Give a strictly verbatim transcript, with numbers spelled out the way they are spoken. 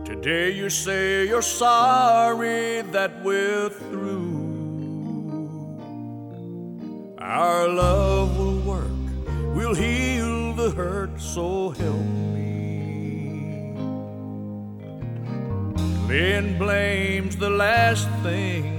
Today you say you're sorry that we're through. Our love will work, we'll heal the hurt, so help me. Glenn blames the last thing